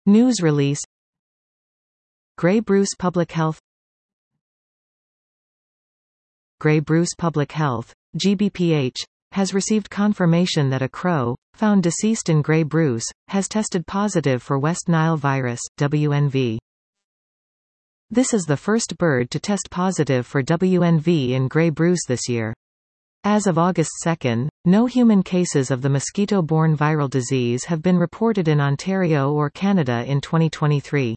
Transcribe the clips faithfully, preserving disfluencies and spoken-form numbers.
News release. Grey Bruce Public Health. Grey Bruce Public Health, G B P H, has received confirmation that a crow, found deceased in Grey Bruce, has tested positive for West Nile virus, W N V. This is the first bird to test positive for W N V in Grey Bruce this year. As of August second, no human cases of the mosquito-borne viral disease have been reported in Ontario or Canada in twenty twenty-three.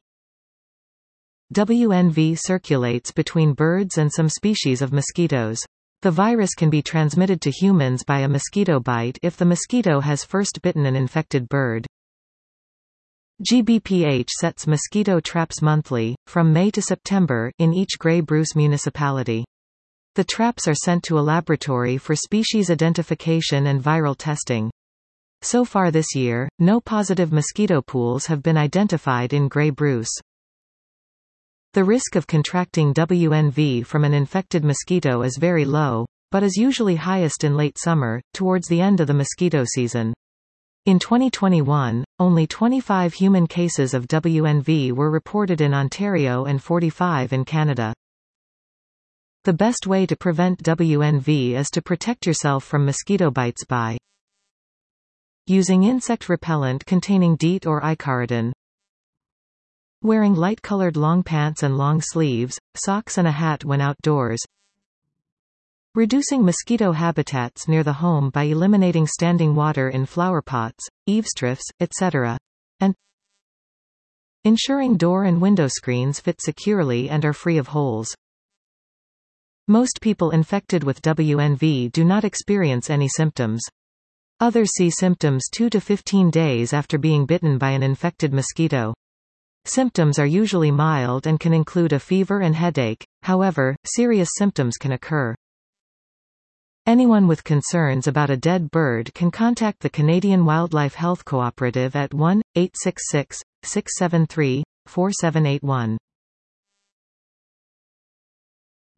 W N V circulates between birds and some species of mosquitoes. The virus can be transmitted to humans by a mosquito bite if the mosquito has first bitten an infected bird. G B P H sets mosquito traps monthly, from May to September, in each Grey Bruce municipality. The traps are sent to a laboratory for species identification and viral testing. So far this year, no positive mosquito pools have been identified in Grey Bruce. The risk of contracting W N V from an infected mosquito is very low, but is usually highest in late summer, towards the end of the mosquito season. In twenty twenty-one, only twenty-five human cases of W N V were reported in Ontario and forty-five in Canada. The best way to prevent W N V is to protect yourself from mosquito bites by using insect repellent containing DEET or icaridin, wearing light-colored long pants and long sleeves, socks and a hat when outdoors, reducing mosquito habitats near the home by eliminating standing water in flower pots, eavestrips, et cetera, and ensuring door and window screens fit securely and are free of holes. Most people infected with W N V do not experience any symptoms. Others see symptoms two to fifteen days after being bitten by an infected mosquito. Symptoms are usually mild and can include a fever and headache, however, serious symptoms can occur. Anyone with concerns about a dead bird can contact the Canadian Wildlife Health Cooperative at one eight six six, six seven three, four seven eight one.